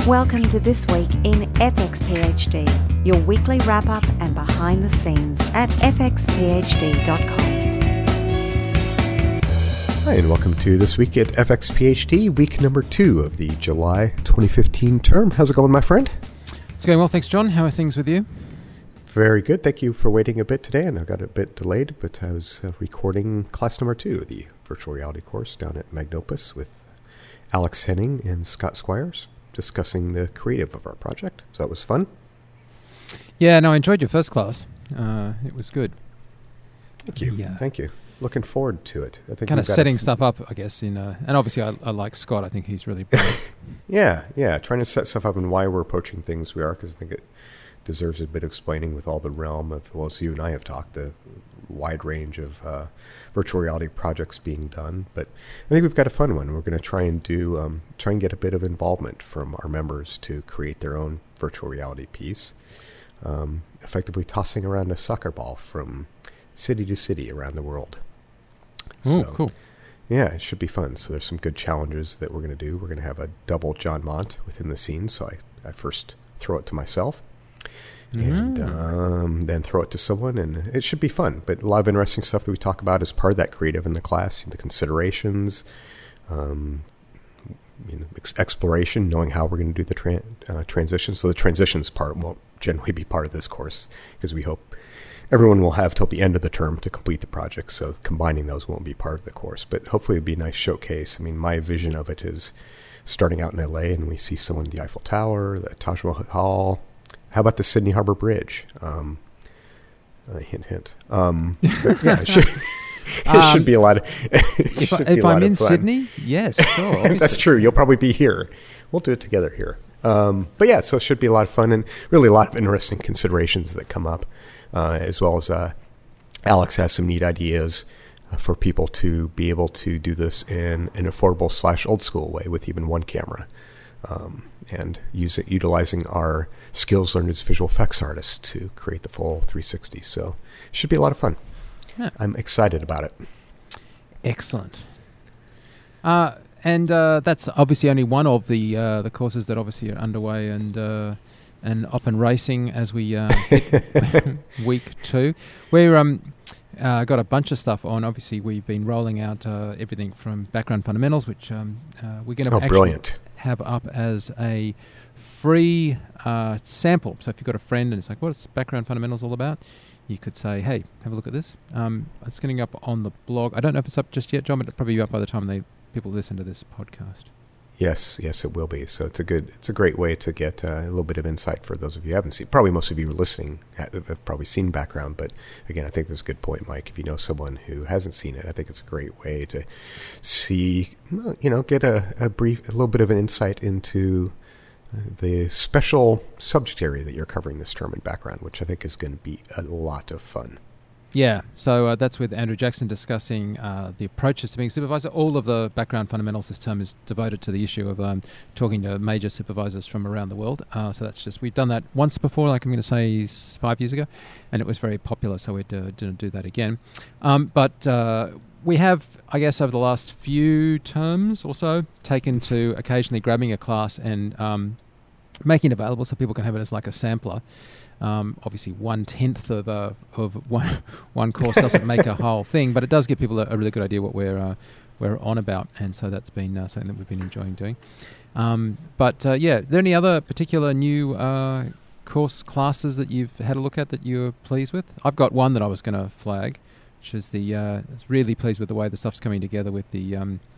Welcome to This Week in FX PhD, your weekly wrap-up and behind the scenes at fxphd.com. Hi, and welcome to This Week at FX PhD, week number 2 of the July 2015 term. How's it going, my friend? It's going well, thanks, John. How are things with you? Very good. Thank you for waiting a bit today, and I got a bit delayed, but I was recording class number 2 of the virtual reality course down at Magnopus with Alex Henning and Scott Squires, discussing the creative of our project. So that was fun. Yeah, no, I enjoyed your first class. It was good. Thank you. Yeah. Thank you. Looking forward to it. I think kind of setting stuff up, I guess. And obviously, I like Scott. I think he's really brilliant. Yeah. Trying to set stuff up and why we're approaching things we are, because I think it deserves a bit of explaining with all the realm of, well, as you and I have talked, the wide range of virtual reality projects being done. But I think we've got a fun one. We're going to try and get a bit of involvement from our members to create their own virtual reality piece, effectively tossing around a soccer ball from city to city around the world. Oh, cool. Yeah, it should be fun. So there's some good challenges that we're going to do. We're going to have a double John Mont within the scene. So I first throw it to myself and then throw it to someone, and it should be fun. But a lot of interesting stuff that we talk about as part of that creative in the class, the considerations, exploration, knowing how we're going to do the transitions. So the transitions part won't generally be part of this course because we hope everyone will have till the end of the term to complete the project, so combining those won't be part of the course. But hopefully it'll be a nice showcase. I mean, my vision of it is starting out in LA and we see someone at the Eiffel Tower, the Taj Mahal. How about the Sydney Harbor Bridge? Hint. Yeah, it should be a lot of if I'm in Sydney, yes, sure. That's true. You'll probably be here. We'll do it together here. But yeah, so it should be a lot of fun and really a lot of interesting considerations that come up. As well as Alex has some neat ideas for people to be able to do this in an affordable / old school way with even one camera, and utilizing our skills learned as visual effects artists to create the full 360. So it should be a lot of fun. Yeah. I'm excited about it. Excellent. And that's obviously only one of the courses that obviously are underway and up and racing as we hit week 2. We're got a bunch of stuff on. Obviously, we've been rolling out everything from background fundamentals, which we're going to actually have up as a free sample. So if you've got a friend and it's like, what's background fundamentals all about? You could say, hey, have a look at this. It's getting up on the blog. I don't know if it's up just yet, John, but it'll probably be up by the time people listen to this podcast. Yes, it will be. So it's a great way to get a little bit of insight for those of you who haven't seen. Probably most of you listening have probably seen background, but again, I think that's a good point, Mike. If you know someone who hasn't seen it, I think it's a great way to see, get a little bit of an insight into the special subject area that you're covering this term in background, which I think is going to be a lot of fun. Yeah, so that's with Andrew Jackson discussing the approaches to being a supervisor. All of the background fundamentals this term is devoted to the issue of talking to major supervisors from around the world. So that's we've done that once before, like I'm going to say 5 years ago, and it was very popular, so we're going to do that again. But we have, I guess, over the last few terms or so, taken to occasionally grabbing a class and making it available so people can have it as like a sampler. Obviously, 1/10 of one course doesn't make a whole thing, but it does give people a really good idea what we're on about, and so that's been something that we've been enjoying doing. Are there any other particular new classes that you've had a look at that you're pleased with? I've got one that I was going to flag, which is it's really pleased with the way the stuff's coming together with the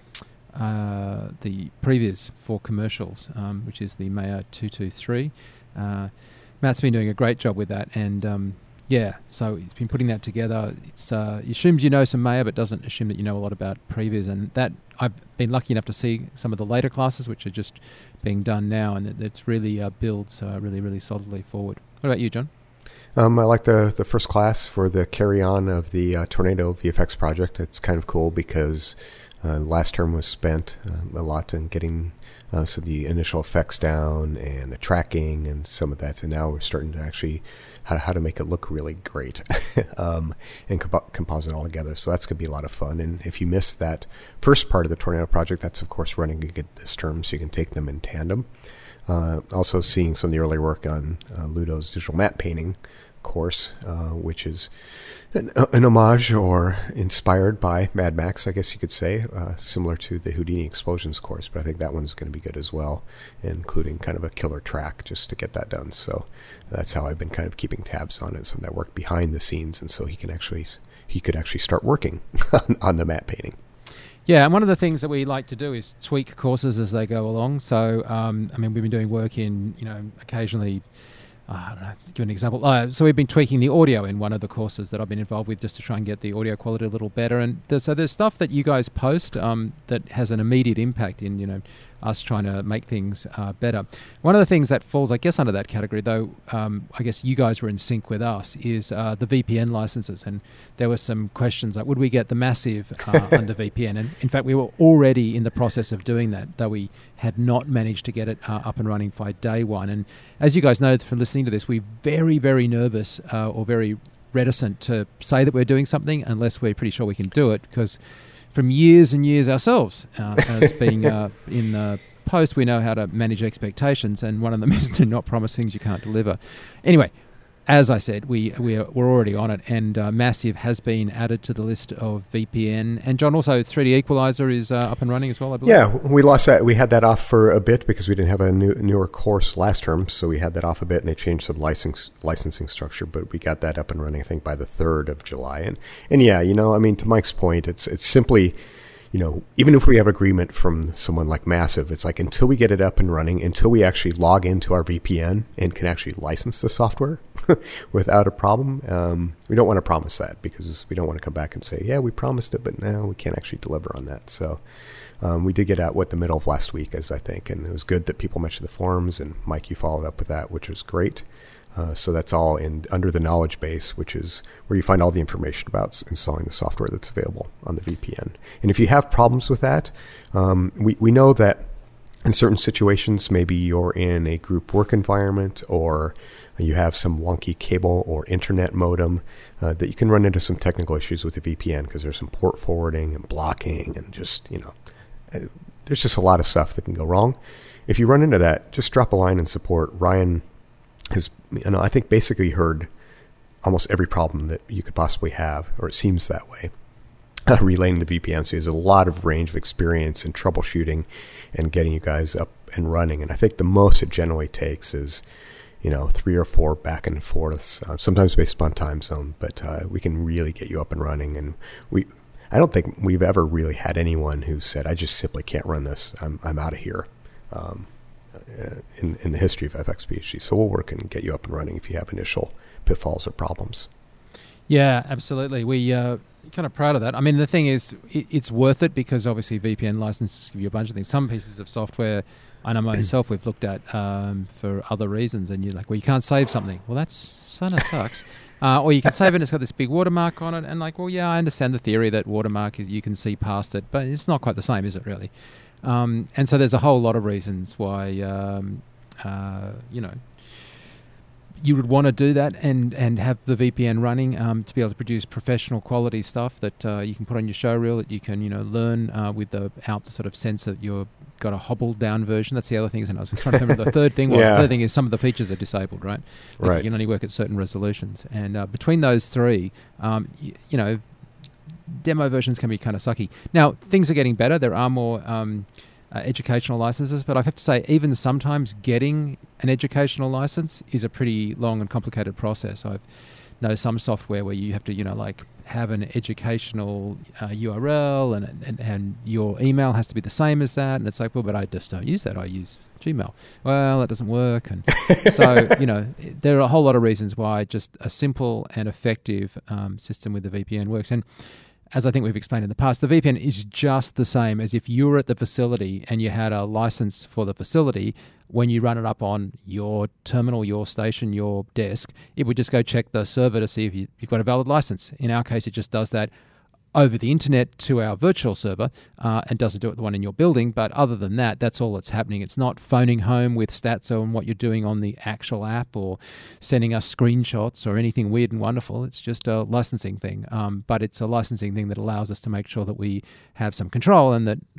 previews for commercials, which is the Maya 223. Matt's been doing a great job with that, and so he's been putting that together. It's he assumes you know some Maya, but doesn't assume that you know a lot about previews, and that I've been lucky enough to see some of the later classes, which are just being done now, and it's really builds really, really solidly forward. What about you, John? I like the first class for the carry-on of the Tornado VFX project. It's kind of cool because last term was spent a lot in getting so the initial effects down and the tracking and some of that. And now we're starting to actually how to make it look really great and composite all together. So that's going to be a lot of fun. And if you missed that first part of the Tornado project, that's, of course, running this term, so you can take them in tandem. Also seeing some of the early work on Ludo's digital map painting course, which is an homage or inspired by Mad Max, I guess you could say, similar to the Houdini Explosions course, but I think that one's going to be good as well, including kind of a killer track just to get that done. So that's how I've been kind of keeping tabs on it, some of that work behind the scenes, and so he could actually start working on the map painting. Yeah, and one of the things that we like to do is tweak courses as they go along. So, we've been doing work in, occasionally, I don't know, give an example. So we've been tweaking the audio in one of the courses that I've been involved with just to try and get the audio quality a little better. And so there's stuff that you guys post that has an immediate impact in, us trying to make things better. One of the things that falls, I guess, under that category, though, I guess you guys were in sync with us, is the VPN licenses. And there were some questions like, would we get the massive under VPN? And in fact, we were already in the process of doing that, though we had not managed to get it up and running by day one. And as you guys know from listening to this, we're very, very nervous or very reticent to say that we're doing something unless we're pretty sure we can do it, because from years and years ourselves as being in the post, we know how to manage expectations, and one of them is to not promise things you can't deliver. Anyway, as I said, we're already on it, and Massive has been added to the list of VPN. And John, also 3D Equalizer is up and running as well, I believe. Yeah, we lost that. We had that off for a bit because we didn't have a newer course last term, so we had that off a bit, and they changed some licensing structure. But we got that up and running, I think, by the 3rd of July. And yeah, to Mike's point, it's simply, even if we have agreement from someone like Massive, it's like until we get it up and running, until we actually log into our VPN and can actually license the software without a problem, we don't want to promise that, because we don't want to come back and say, yeah, we promised it, but now we can't actually deliver on that. So we did get out the middle of last week, as I think, and it was good that people mentioned the forums, and Mike, you followed up with that, which was great. So that's all under the knowledge base, which is where you find all the information about installing the software that's available on the VPN. And if you have problems with that, we know that in certain situations, maybe you're in a group work environment, or you have some wonky cable or internet modem, that you can run into some technical issues with the VPN, because there's some port forwarding and blocking and just, there's just a lot of stuff that can go wrong. If you run into that, just drop a line in support. Ryan has, I think, basically heard almost every problem that you could possibly have, or it seems that way, relaying the VPN. So he has a lot of range of experience in troubleshooting and getting you guys up and running. And I think the most it generally takes is, 3 or 4 back and forths, sometimes based upon time zone, but we can really get you up and running. And I don't think we've ever really had anyone who said, I just simply can't run this. I'm out of here. In the history of FXPHD. So we'll work and get you up and running if you have initial pitfalls or problems. Yeah, absolutely. We kind of proud of that. I mean, the thing is, it's worth it, because obviously VPN licenses give you a bunch of things. Some pieces of software, I know myself, we've looked at for other reasons, and you're like, well, you can't save something. Well, that's kind of sucks. Or you can save it and it's got this big watermark on it, and like, well, yeah, I understand the theory that watermark is you can see past it, but it's not quite the same, is it really? And so there's a whole lot of reasons why, you would want to do that and have the VPN running to be able to produce professional quality stuff that you can put on your showreel, that you can, learn without the sort of sense that you've got a hobbled down version. That's the other thing. And I was trying to remember the third thing was. The third thing is some of the features are disabled, right? Like you can only work at certain resolutions. And between those three, demo versions can be kind of sucky. Now, things are getting better. There are more educational licenses, but I have to say, even sometimes getting an educational license is a pretty long and complicated process. I know some software where you have to, have an educational URL and your email has to be the same as that. And it's like, well, but I just don't use that. I use Gmail. Well, that doesn't work. And so, there are a whole lot of reasons why just a simple and effective system with the VPN works. And as I think we've explained in the past, the VPN is just the same as if you were at the facility and you had a license for the facility. When you run it up on your terminal, your station, your desk, it would just go check the server to see if you've got a valid license. In our case, it just does that over the internet to our virtual server and doesn't do it the one in your building. But other than that, that's all that's happening. It's not phoning home with stats on what you're doing on the actual app or sending us screenshots or anything weird and wonderful. It's just a licensing thing. But it's a licensing thing that allows us to make sure that we have some control and that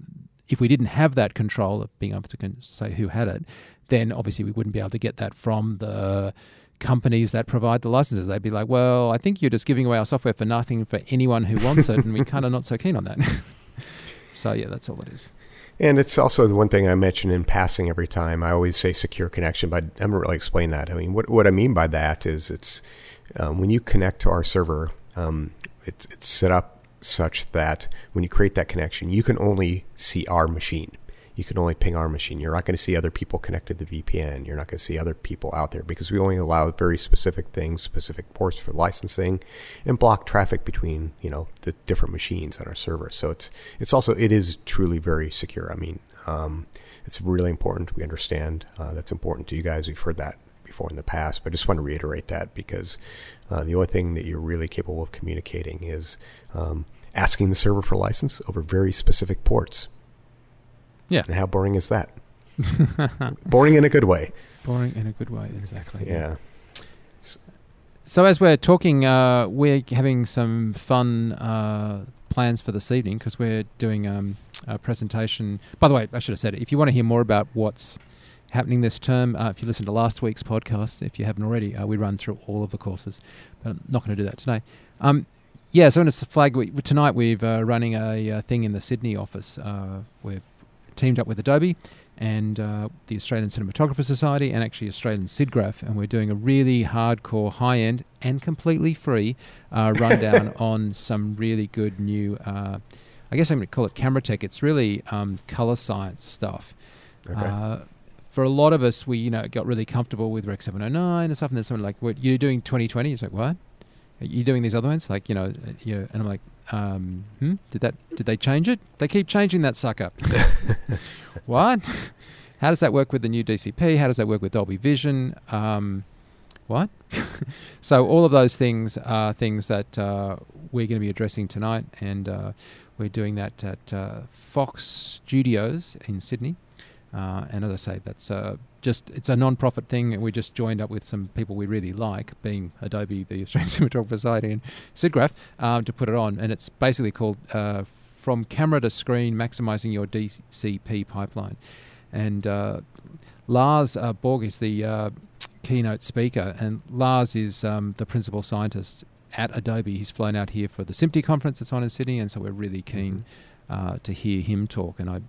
if we didn't have that control of being able to say who had it, then obviously we wouldn't be able to get that from the companies that provide the licenses. They'd be like, well, I think you're just giving away our software for nothing for anyone who wants it, and we're kind of not so keen on that. So yeah, that's all it is. And it's also the one thing I mention in passing every time. I always say secure connection, but I haven't really explained that. I mean, what I mean by that is it's when you connect to our server, it's set up such that when you create that connection, you can only see our machine. You can only ping our machine. You're not going to see other people connected to the VPN. You're not going to see other people out there because we only allow very specific things, specific ports for licensing, and block traffic between the different machines on our server. So it is truly very secure. I mean, it's really important. We understand that's important to you guys. We've heard that before in the past, but I just want to reiterate that because the only thing that you're really capable of communicating is asking the server for a license over very specific ports. Yeah. And how boring is that? Boring in a good way. Boring in a good way, exactly. Yeah. So as we're talking, we're having some fun plans for this evening because we're doing a presentation. By the way, I should have said it. If you want to hear more about what's happening this term, if you listen to last week's podcast, if you haven't already, we run through all of the courses. But I'm not going to do that today. Yeah, so it's a flag. Tonight we're running a thing in the Sydney office. We're teamed up with Adobe and the Australian Cinematographer Society and actually Australian SIDGRAPH, and we're doing a really hardcore, high-end and completely free rundown on some really good new, I guess I'm going to call it camera tech. It's really color science stuff. Okay. For a lot of us, we got really comfortable with Rec 709 and stuff, and then someone like, "What you're doing 2020?" It's like, "What? Are you doing these other ones?" Like, and I'm like, did they change it? They keep changing that sucker. What? How does that work with the new DCP? How does that work with Dolby Vision? What? So all of those things are things that we're going to be addressing tonight, and we're doing that at Fox Studios in Sydney. And as I say, that's it's a non-profit thing, and we just joined up with some people we really like, being Adobe, the Australian Cinematographer Society, and SIDGRAPH, to put it on. And it's basically called From Camera to Screen, Maximizing Your DCP Pipeline. And Lars Borg is the keynote speaker, and Lars is the principal scientist at Adobe. He's flown out here for the SMPTE conference that's on in Sydney, and so we're really keen to hear him talk. And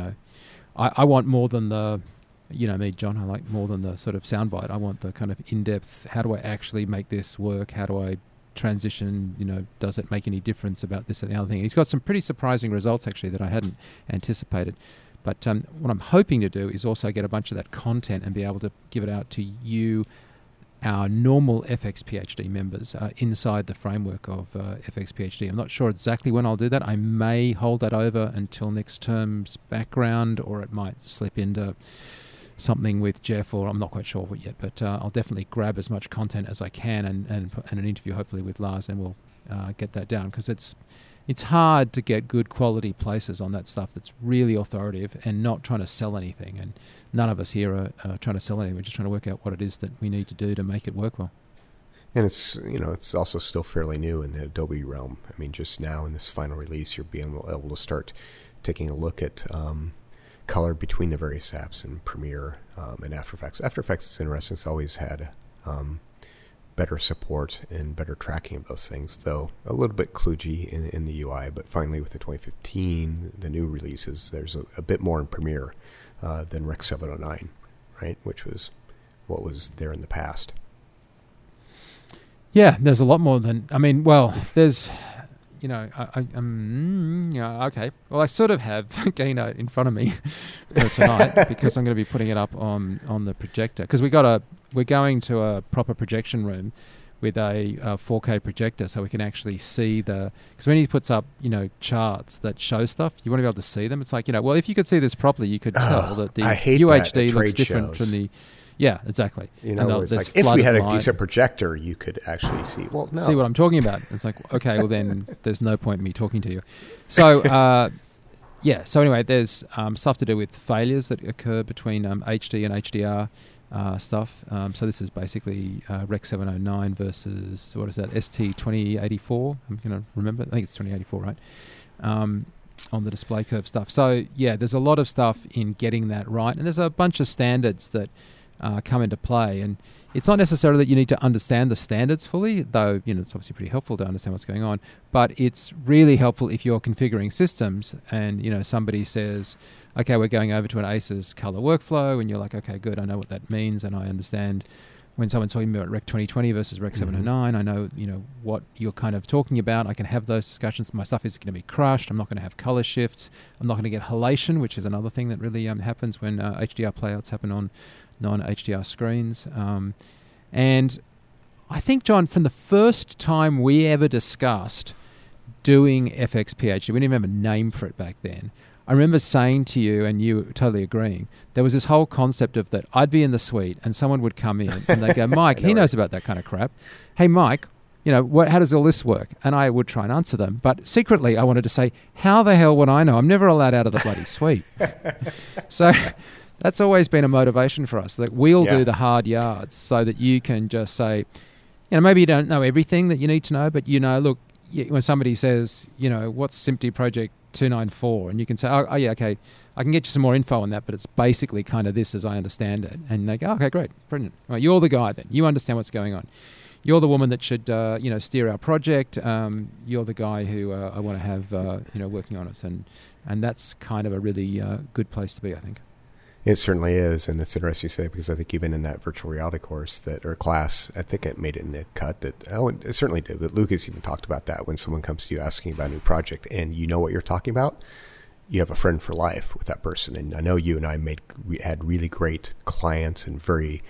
I want more than the, me, John, I like more than the sort of soundbite. I want the kind of in-depth, how do I actually make this work? How do I transition? Does it make any difference about this and the other thing? And he's got some pretty surprising results, actually, that I hadn't anticipated. But what I'm hoping to do is also get a bunch of that content and be able to give it out to you, our normal FX PhD members, inside the framework of FX PhD. I'm not sure exactly when I'll do that. I may hold that over until next term's background, or it might slip into something with Jeff, or I'm not quite sure yet. But I'll definitely grab as much content as I can and an interview hopefully with Lars, and we'll get that down, because it's hard to get good quality places on that stuff that's really authoritative and not trying to sell anything. And none of us here are trying to sell anything. We're just trying to work out what it is that we need to do to make it work well. And it's also still fairly new in the Adobe realm. I mean, just now in this final release, you're being able to start taking a look at color between the various apps in Premiere and After Effects. After Effects is interesting. It's always had better support and better tracking of those things, though a little bit kludgy in the UI. But finally, with the 2015, the new releases, there's a bit more in Premiere than Rec 709, right? Which was what was there in the past. Yeah, there's a lot more than, there's, okay. Well, I sort of have the keynote in front of me for tonight because I'm going to be putting it up on the projector, because we're going to a proper projection room with a 4K projector, so we can actually see because when he puts up, charts that show stuff, you want to be able to see them. It's like, well, if you could see this properly, you could tell that the UHD looks different from the... Yeah, exactly. It's like if we had a decent projector, you could actually see. Well, no. See what I'm talking about. It's like, okay, well then there's no point in me talking to you. So, so anyway, there's stuff to do with failures that occur between HD and HDR stuff. So this is basically Rec 709 versus, what is that, ST2084? I'm going to remember. I think it's 2084, right? the display curve stuff. So yeah, there's a lot of stuff in getting that right, and there's a bunch of standards that come into play. And it's not necessarily that you need to understand the standards fully, though it's obviously pretty helpful to understand what's going on. But it's really helpful if you're configuring systems, and somebody says, "Okay, we're going over to an ACES color workflow," and you're like, "Okay, good, I know what that means, and I understand." When someone's talking about Rec 2020 versus Rec 709, I know, what you're kind of talking about. I can have those discussions. My stuff is going to be crushed. I'm not going to have color shifts. I'm not going to get halation, which is another thing that really happens when HDR playouts happen on non-HDR screens. And I think, John, from the first time we ever discussed doing FX PhD, we didn't even have a name for it back then. I remember saying to you, and you totally agreeing, there was this whole concept of that I'd be in the suite and someone would come in and they'd go, "Mike, he knows about that kind of crap. Hey, Mike, how does all this work?" And I would try and answer them. But secretly, I wanted to say, how the hell would I know? I'm never allowed out of the bloody suite. So that's always been a motivation for us, that we'll do the hard yards so that you can just say, maybe you don't know everything that you need to know, but look, when somebody says, what's SMPTE Project 294, and you can say, oh yeah, okay, I can get you some more info on that, but it's basically kind of this as I understand it. And they go, "Okay, great, brilliant. Well, you're the guy then. You understand what's going on. You're the woman that should, steer our project. You're the guy who I want to have, working on us." And that's kind of a really good place to be, I think. It certainly is, and it's interesting you say, because I think even in that virtual reality course or class, I think it made it in the cut that, it certainly did, but Lucas even talked about that when someone comes to you asking about a new project and you know what you're talking about, you have a friend for life with that person. And I know you and I had really great clients and very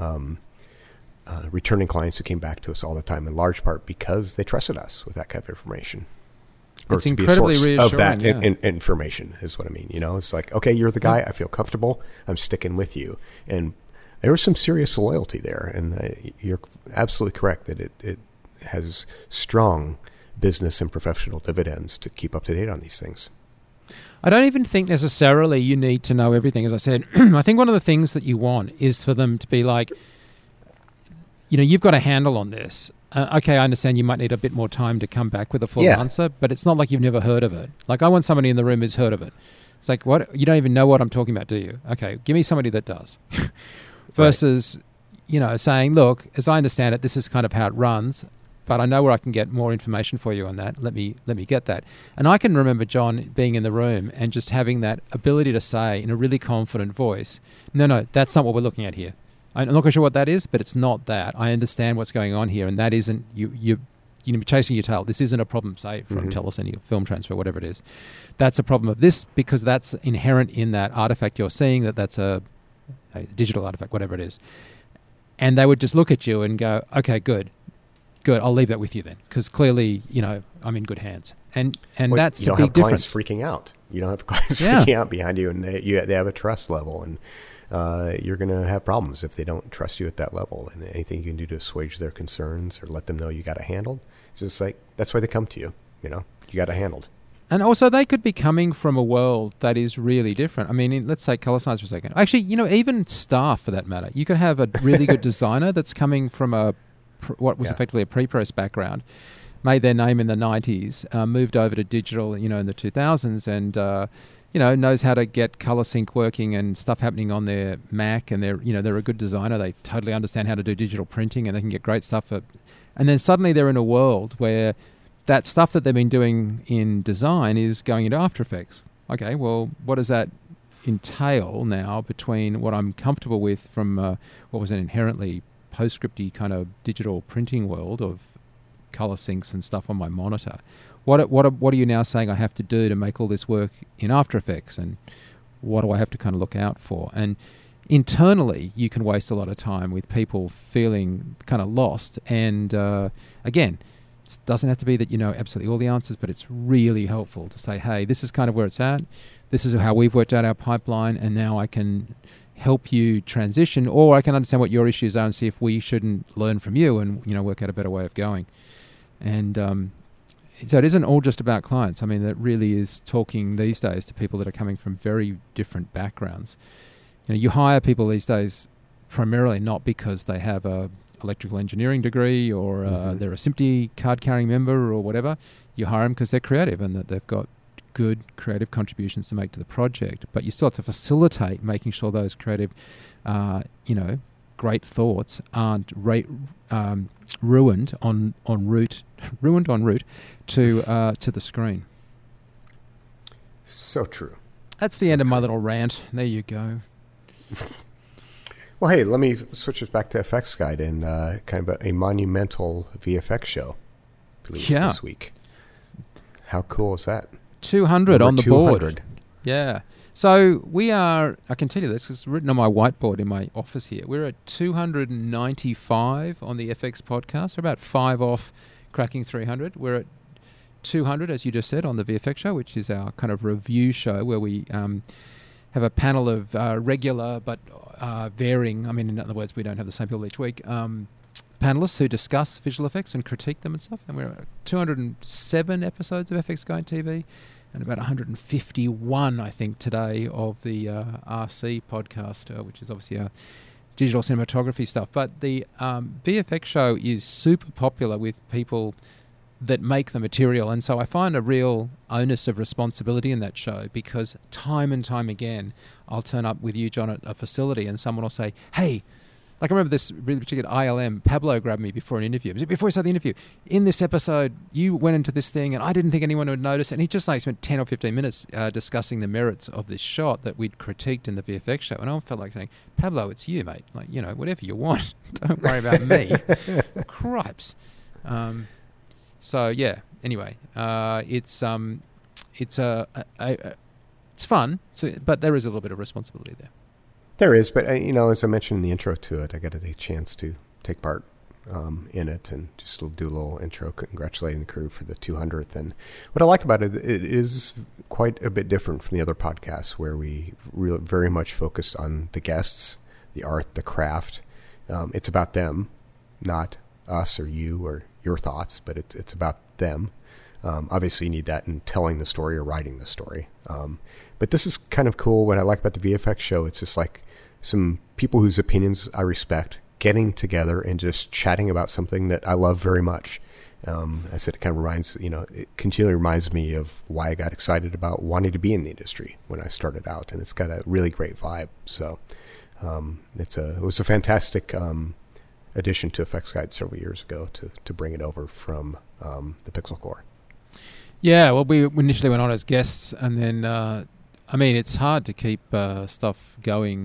returning clients who came back to us all the time, in large part because they trusted us with that kind of information. Or it's to be incredibly a source reassuring, of that information is what I mean. It's like, okay, you're the guy. I feel comfortable. I'm sticking with you. And there was some serious loyalty there. And you're absolutely correct that it has strong business and professional dividends to keep up to date on these things. I don't even think necessarily you need to know everything. As I said, I think one of the things that you want is for them to be like, you've got a handle on this. Okay, I understand you might need a bit more time to come back with a full answer, but it's not like you've never heard of it. Like, I want somebody in the room who's heard of it. It's like, what? You don't even know what I'm talking about, do you? Okay, give me somebody that does. Versus, saying, look, as I understand it, this is kind of how it runs, but I know where I can get more information for you on that. Let me get that. And I can remember John being in the room and just having that ability to say in a really confident voice, no, that's not what we're looking at here. I'm not quite sure what that is, but it's not that. I understand what's going on here, and that isn't you're chasing your tail. This isn't a problem, say, from telecine or film transfer, whatever it is. That's a problem of this, because that's inherent in that artifact you're seeing, that's a digital artifact, whatever it is. And they would just look at you and go, "Okay, good, I'll leave that with you then," because clearly, I'm in good hands. And that's a big difference. You don't have clients freaking out. You don't have clients freaking out behind you, and they have a trust level, and you're going to have problems if they don't trust you at that level. And anything you can do to assuage their concerns or let them know you got it handled, it's just like, that's why they come to you. You got it handled. And also, they could be coming from a world that is really different. I mean, let's say color science for a second. Actually, even staff for that matter. You could have a really good designer that's coming from what was effectively a pre-press background, made their name in the 90s, moved over to digital, in the 2000s, and knows how to get color sync working and stuff happening on their Mac, and they're a good designer. They totally understand how to do digital printing, and they can get great stuff. And then suddenly they're in a world where that stuff that they've been doing in design is going into After Effects. Okay, well, what does that entail now between what I'm comfortable with from what was an inherently PostScript-y kind of digital printing world of color syncs and stuff on my monitor? What are you now saying I have to do to make all this work in After Effects, and what do I have to kind of look out for? And internally, you can waste a lot of time with people feeling kind of lost. And again, it doesn't have to be that you know absolutely all the answers, but it's really helpful to say, hey, this is kind of where it's at. This is how we've worked out our pipeline, and now I can help you transition, or I can understand what your issues are and see if we shouldn't learn from you and work out a better way of going. And so it isn't all just about clients. I mean, it really is talking these days to people that are coming from very different backgrounds. You hire people these days primarily not because they have a electrical engineering degree or they're a SMPTE card-carrying member or whatever. You hire them because they're creative and that they've got good creative contributions to make to the project, but you still have to facilitate making sure those creative, great thoughts aren't ruined en route to the screen. So true. That's the end of my little rant. There you go. Well, hey, let me switch us back to FX Guide and kind of a monumental VFX show released this week. How cool is that? 200 on the 200. Board. Yeah. So we are, I can tell you this, it's written on my whiteboard in my office here. We're at 295 on the FX podcast. We're about 5 off cracking 300. We're at 200, as you just said, on the VFX show, which is our kind of review show where we have a panel of regular but varying, I mean, in other words, we don't have the same people each week, panelists who discuss visual effects and critique them and stuff. And we're at 207 episodes of FX Guide TV and about 151, I think, today of the RC podcast, which is obviously our digital cinematography stuff. But the VFX show is super popular with people that make the material, and so I find a real onus of responsibility in that show, because time and time again I'll turn up with you, John, at a facility and someone will say, hey, like I remember this really particular ILM, Pablo grabbed me before an interview. Before we started the interview, in this episode, you went into this thing and I didn't think anyone would notice. And he just spent 10 or 15 minutes discussing the merits of this shot that we'd critiqued in the VFX show. And I felt like saying, Pablo, it's you, mate. Like, whatever you want. Don't worry about me. Cripes. So, yeah, anyway, it's fun, but there is a little bit of responsibility there. There is, but as I mentioned in the intro to it, I got a chance to take part in it and just do a little intro congratulating the crew for the 200th. And what I like about it, it is quite a bit different from the other podcasts where we very much focus on the guests, the art, the craft. It's about them, not us or you or your thoughts, but it's about them. Obviously, you need that in telling the story or writing the story. But this is kind of cool. What I like about the VFX show, it's just like some people whose opinions I respect getting together and just chatting about something that I love very much. I said it kind of it continually reminds me of why I got excited about wanting to be in the industry when I started out, and it's got a really great vibe. So it was a fantastic addition to FX Guide several years ago to bring it over from the Pixel Corps. Yeah, well, we initially went on as guests, and then it's hard to keep stuff going,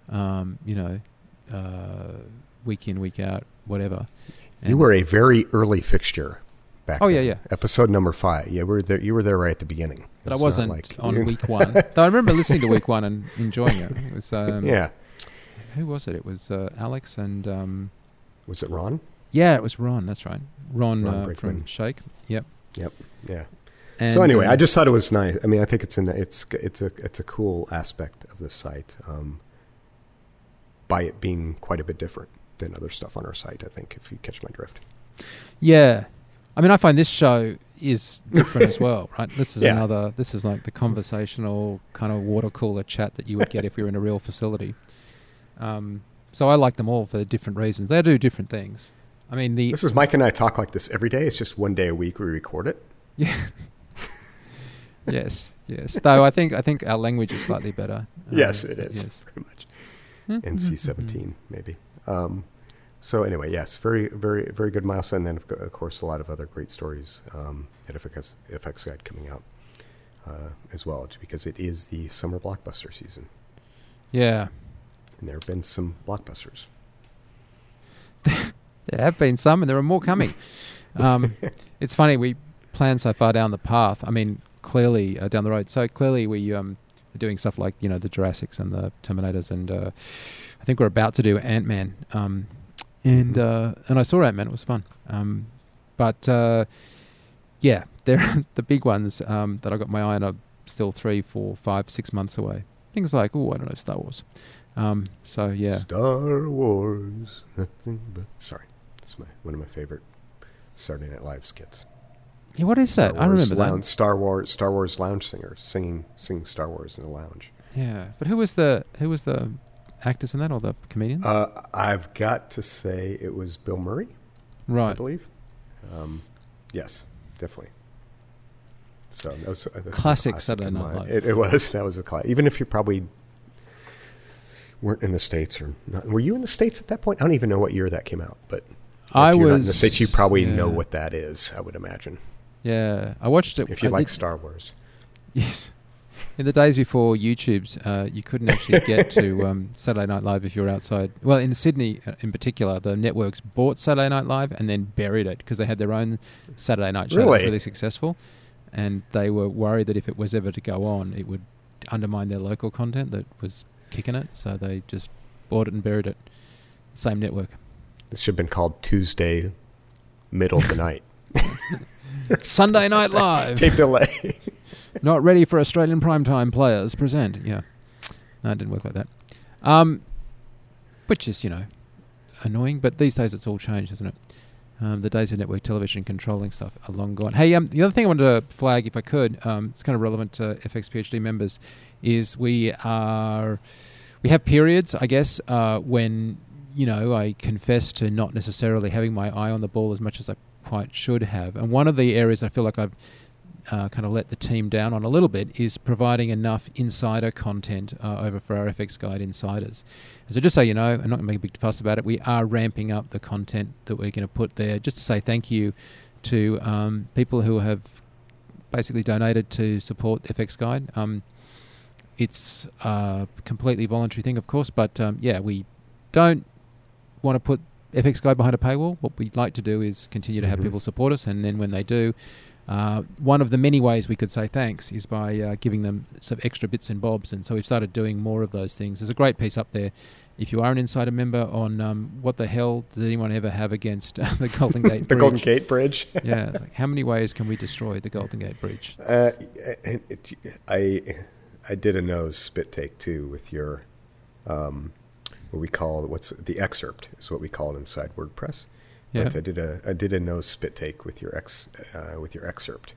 week in, week out, whatever. And you were a very early fixture back then. Yeah. Episode number 5. Yeah, you were there right at the beginning. But I wasn't on week 1. Though I remember listening to week 1 and enjoying it. It was, yeah. Who was it? It was Alex and... was it Ron? Yeah, it was Ron. That's right. Ron from Shake. Yep. Yeah. And, so anyway, I just thought it was nice. I mean, I think it's a cool aspect of the site, by it being quite a bit different than other stuff on our site, I think, if you catch my drift. Yeah. I mean, I find this show is different as well, right? This is this is like the conversational kind of water cooler chat that you would get if you were in a real facility. So I like them all for different reasons. They do different things. I mean, this is Mike and I talk like this every day. It's just one day a week we record it. Yeah. Yes. Though I think our language is slightly better. Yes, it is. Yes. Pretty much. NC-17 maybe. So anyway, yes, very, very, very good milestone. And then of course a lot of other great stories at FX Guide coming out as well, because it is the summer blockbuster season. Yeah. And there have been some blockbusters. There have been some, and there are more coming. It's funny, we plan so far down the path. I mean, clearly down the road. So clearly we are doing stuff like, the Jurassics and the Terminators, and I think we're about to do Ant-Man. And I saw Ant-Man. It was fun. But they're the big ones that I got my eye on are still 3, 4, 5, 6 months away. Things like, Star Wars. So yeah. Star Wars, nothing but... Sorry, that's one of my favorite Saturday Night Live skits. Yeah, what is that? I remember that. Star Wars lounge singer singing Star Wars in the lounge. Yeah, but who was the actors in that, or the comedians? I've got to say it was Bill Murray, right? I believe. Yes, definitely. So that's classic Saturday Night Live. It was. That was a classic. Even if you probably weren't in the States or not. Were you in the States at that point? I don't even know what year that came out, but I if you're was not in the States, you probably know what that is, I would imagine. Yeah, I watched it. If you like Star Wars. Yes. In the days before YouTube's, you couldn't actually get to Saturday Night Live if you were outside. Well, in Sydney in particular, the networks bought Saturday Night Live and then buried it because they had their own Saturday night show that was really successful. And they were worried that if it was ever to go on, it would undermine their local content that was kicking it. So they just bought it and buried it. Same network. This should have been called Tuesday, middle of the night. Sunday Night Live. Tape delay. Not ready for Australian primetime players. Present. Yeah. No, it didn't work like that. Which is, annoying. But these days it's all changed, hasn't it? The days of network television controlling stuff are long gone. Hey, the other thing I wanted to flag, if I could, it's kind of relevant to FX PhD members, is we have periods, I guess, when, I confess to not necessarily having my eye on the ball as much as I quite should have. And one of the areas I feel like I've kind of let the team down on a little bit is providing enough insider content over for our FX Guide insiders. So just so you know, I'm not going to make a big fuss about it, we are ramping up the content that we're going to put there just to say thank you to people who have basically donated to support FX Guide. It's a completely voluntary thing, of course, but we don't want to put FX Guide behind a paywall. What we'd like to do is continue to have people support us, and then when they do, one of the many ways we could say thanks is by giving them some extra bits and bobs, and so we've started doing more of those things. There's a great piece up there, if you are an insider member, on what the hell did anyone ever have against the Golden Gate Bridge? The Golden Gate Bridge? Yeah, it's like, how many ways can we destroy the Golden Gate Bridge? I did a nose spit take, too, with your, what we call, the excerpt is what we call it inside WordPress. Yeah. But I did a nose spit take with your excerpt,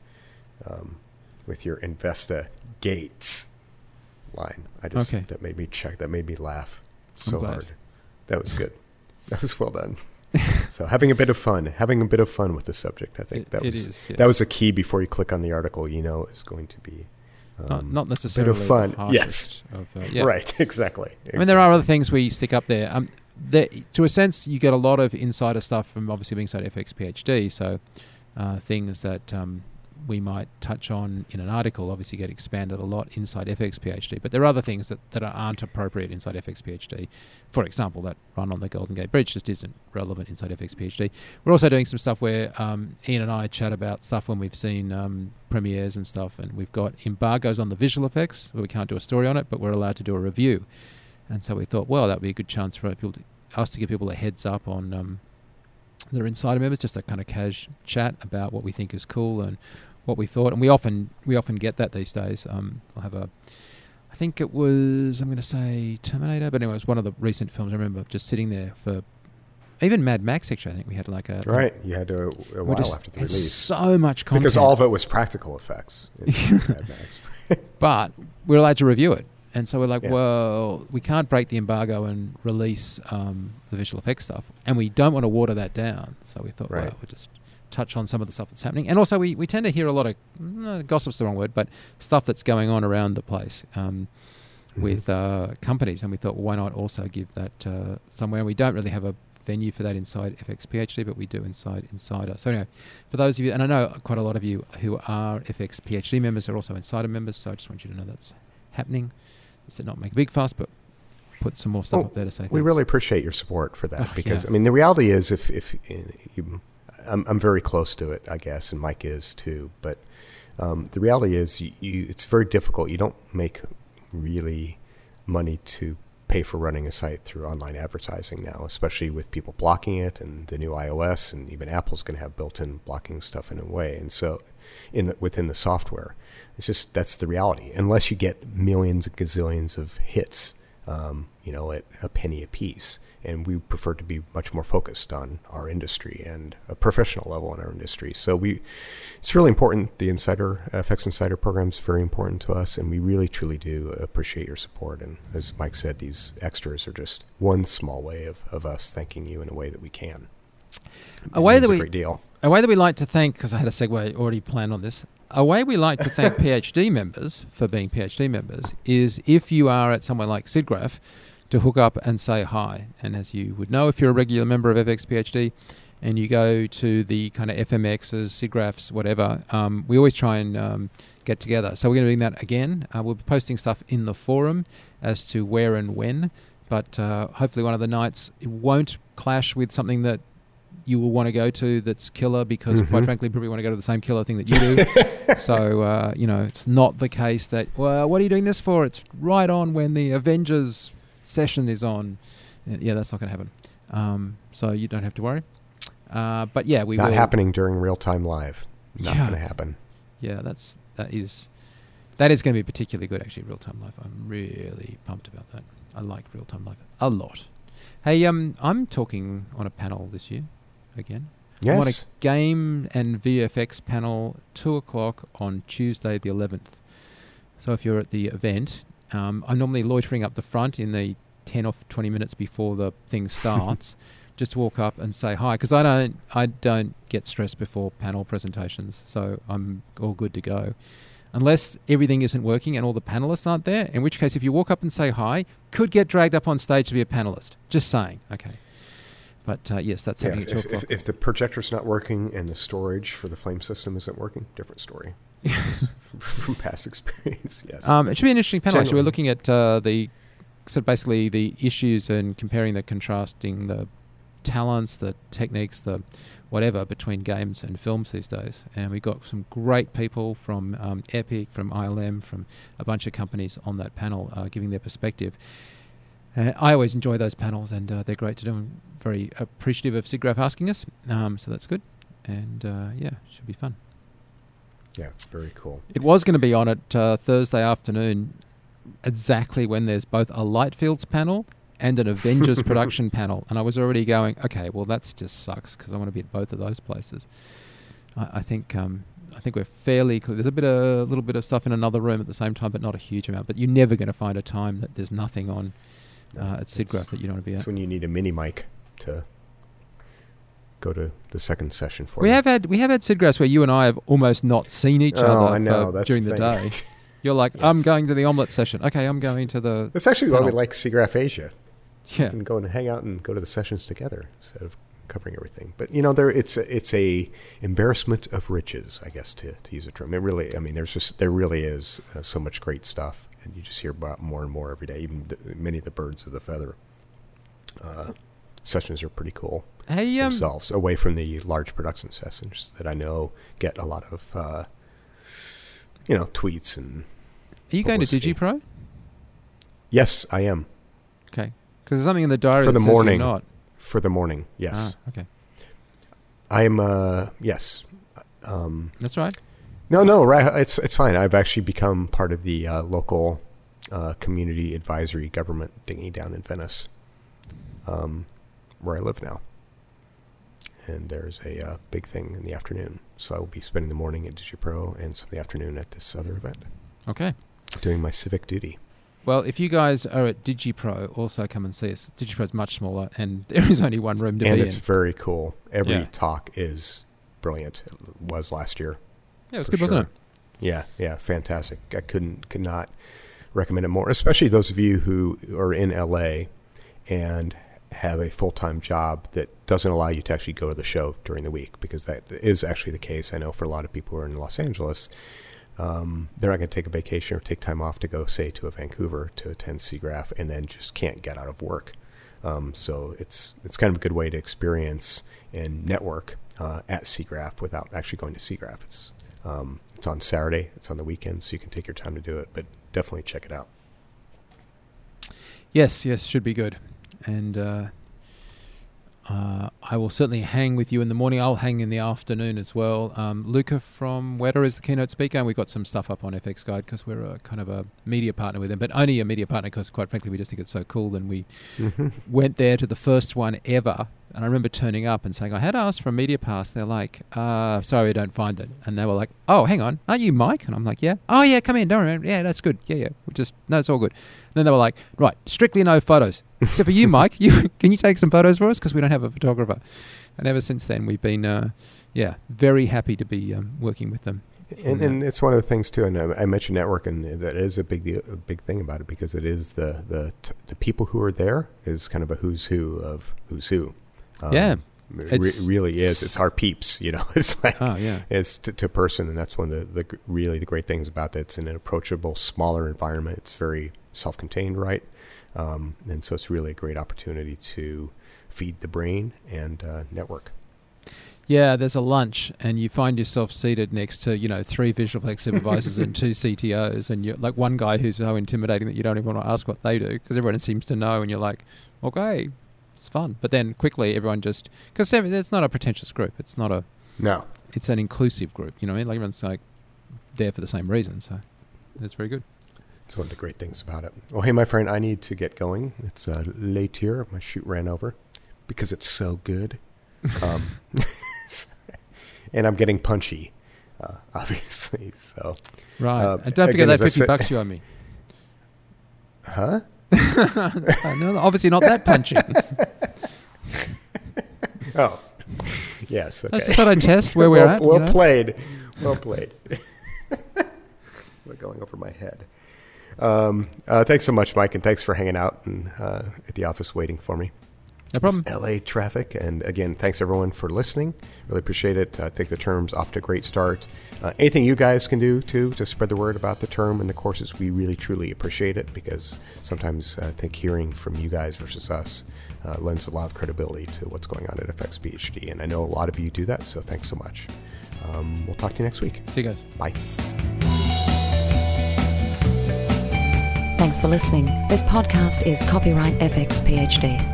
with your Investa Gates line. That made me That made me laugh so hard. That was good. That was well done. So having a bit of fun with the subject. I think that was a key before you click on the article. Is going to be not necessarily a bit of fun. Yes, right. Exactly. I mean, there are other things we stick up there. To a sense, you get a lot of insider stuff from obviously being inside FX PhD, so things that we might touch on in an article obviously get expanded a lot inside FX PhD, but there are other things that aren't appropriate inside FX PhD. For example, that run on the Golden Gate Bridge just isn't relevant inside FX PhD. We're also doing some stuff where Ian and I chat about stuff when we've seen premieres and stuff, and we've got embargoes on the visual effects where we can't do a story on it, but we're allowed to do a review. And so we thought, well, that would be a good chance for us to give people a heads up on their insider members, just a kind of cash chat about what we think is cool and what we thought. And we often get that these days. I'll have I think it was, I'm going to say Terminator, but anyway, it was one of the recent films. I remember just sitting there for even Mad Max, actually. I think we had like a... Right, you had a while after the release. So much content. Because all of it was practical effects in Mad Max. But we're allowed to review it. And so we're like, well, we can't break the embargo and release the visual effects stuff. And we don't want to water that down. So we thought, well, we'll just touch on some of the stuff that's happening. And also we tend to hear a lot of, gossip's the wrong word, but stuff that's going on around the place with companies. And we thought, well, why not also give that somewhere? We don't really have a venue for that inside FX PhD, but we do inside Insider. So anyway, for those of you, and I know quite a lot of you who are FX PhD members are also Insider members, so I just want you to know that's happening. So not make a big fuss, but put some more stuff up there to say thanks. We really appreciate your support for that because, I mean, the reality is if you, I'm very close to it, I guess, and Mike is too, but the reality is it's very difficult. You don't make really money to pay for running a site through online advertising now, especially with people blocking it and the new iOS, and even Apple's going to have built-in blocking stuff in a way. And so within the software, it's just, that's the reality. Unless you get millions and gazillions of hits, at a penny a piece. And we prefer to be much more focused on our industry and a professional level in our industry. So it's really important. The FX Insider program is very important to us, and we really, truly do appreciate your support. And as Mike said, these extras are just one small way of us thanking you in a way that we can. A way that a great deal. A way that we like to thank, because I had a segue already planned on this, a way we like to thank PhD members for being PhD members is if you are at somewhere like SIGGRAPH, to hook up and say hi. And as you would know, if you're a regular member of FX PhD and you go to the kind of FMXs, SIGGRAPHs, whatever, we always try and get together. So we're going to be doing that again. We'll be posting stuff in the forum as to where and when, but hopefully one of the nights it won't clash with something that you will want to go to that's killer, because quite frankly, probably want to go to the same killer thing that you do. So, it's not the case that, well, what are you doing this for? It's right on when the Avengers session is on. Yeah, that's not going to happen. So you don't have to worry. But yeah, we will. Not happening during real-time live. Not going to happen. Yeah, that is going to be particularly good, actually, real-time live. I'm really pumped about that. I like real-time live a lot. Hey, I'm talking on a panel this year again. Yes. I'm on a game and VFX panel, 2:00 on Tuesday the 11th. So if you're at the event, I'm normally loitering up the front in the 10 or 20 minutes before the thing starts, just to walk up and say hi, because I don't get stressed before panel presentations, so I'm all good to go. Unless everything isn't working and all the panelists aren't there, in which case if you walk up and say hi, could get dragged up on stage to be a panelist. Just saying. Okay. But yes, that's happening at 2:00. If the projector's not working and the storage for the flame system isn't working, different story. From past experience, yes. It should be an interesting panel. Actually, we're looking at basically the issues and comparing contrasting the talents, the techniques, the whatever between games and films these days. And we got some great people from Epic, from ILM, from a bunch of companies on that panel giving their perspective. I always enjoy those panels, and they're great to do. I'm very appreciative of SIGGRAPH asking us, so that's good. And should be fun. Yeah, very cool. It was going to be on at Thursday afternoon, exactly when there's both a Lightfields panel and an Avengers production panel, and I was already going, okay, well that just sucks because I want to be at both of those places. I think we're fairly clear. There's a little bit of stuff in another room at the same time, but not a huge amount. But you're never going to find a time that there's nothing on at SIGGRAPH that you don't want to be at. That's when you need a mini mic to go to the second session for. We have had SIGGRAPHs where you and I have almost not seen each other during the day. You're like, yes. I'm going to the omelette session. Okay, I'm going to the. That's actually why we like SIGGRAPH Asia. Yeah, we can go and hang out and go to the sessions together instead of covering everything. But it's a embarrassment of riches, I guess, to use a term. It really, there really is so much great stuff, and you just hear about more and more every day. Even many of the birds of the feather sessions are pretty cool themselves, away from the large production sessions that I know get a lot of tweets and. Are you going to DigiPro? Yes, I am. Okay, because there's something in the diary for the that morning. Says you're not. For the morning, yes. Okay. I'm yes. That's right. No, right. It's fine. I've actually become part of the local community advisory government thingy down in Venice, where I live now. And there's a big thing in the afternoon, so I will be spending the morning at DigiPro and some of the afternoon at this other event. Okay. Doing my civic duty. Well, if you guys are at DigiPro, also come and see us. DigiPro is much smaller, and there is only one room to be in. And it's very cool. Every talk is brilliant. It was last year. Yeah, it was good, wasn't it? Yeah, fantastic. I could not recommend it more, especially those of you who are in LA and have a full-time job that doesn't allow you to actually go to the show during the week, because that is actually the case. I know for a lot of people who are in Los Angeles, they're not going to take a vacation or take time off to go, say, to Vancouver to attend SIGGRAPH, and then just can't get out of work. So it's kind of a good way to experience and network at SIGGRAPH without actually going to SIGGRAPH. It's on Saturday. It's on the weekend, so you can take your time to do it. But definitely check it out. Yes, should be good. And I will certainly hang with you in the morning. I'll hang in the afternoon as well. Luca from Weta is the keynote speaker, and we've got some stuff up on FX Guide because we're a kind of a media partner with them, but only a media partner because, quite frankly, we just think it's so cool. And we went there to the first one ever, and I remember turning up and saying, I had asked for a media pass. They're like, sorry, I don't find it. And they were like, oh, hang on, aren't you Mike? And I'm like, yeah. Oh, yeah, come in, don't worry. Yeah, that's good. Yeah. No, it's all good. And then they were like, right, strictly no photos. Except for you, Mike. Can you take some photos for us? Because we don't have a photographer. And ever since then, we've been, very happy to be working with them. And it's one of the things too, and I mentioned network, and that is a big deal, a big thing about it, because it is the people who are there is kind of a who's who of who's who. It really is. It's our peeps, It's like it's to person, and that's one of the really the great things about it. It's an approachable, smaller environment. It's very self-contained, right? And so it's really a great opportunity to feed the brain and network. Yeah, there's a lunch, and you find yourself seated next to 3 visual effects supervisors and 2 CTOs, and you're like one guy who's so intimidating that you don't even want to ask what they do because everyone seems to know, and you're like, okay, it's fun. But then quickly everyone just, because it's not a pretentious group, it's an inclusive group. You know what I mean? Like everyone's like there for the same reason, so that's very good. It's one of the great things about it. Well, hey, my friend, I need to get going. It's late here. My shoot ran over because it's so good. And I'm getting punchy, obviously. So right, and don't forget that $50 you owe me. Huh? No, obviously not that punchy. Oh, yes. Okay. I just thought I'd test where we're at. Well played. Well played. We're going over my head. Thanks so much, Mike, and thanks for hanging out and at the office waiting for me. No problem. It's LA traffic. And again, thanks everyone for listening. Really appreciate it. I think the term's off to a great start. Anything you guys can do too to spread the word about the term and the courses, we really truly appreciate it, because sometimes I think hearing from you guys versus us lends a lot of credibility to what's going on at FX PhD. And I know a lot of you do that, so thanks so much. We'll talk to you next week. See you guys. Bye. Thanks for listening. This podcast is copyright FX PhD.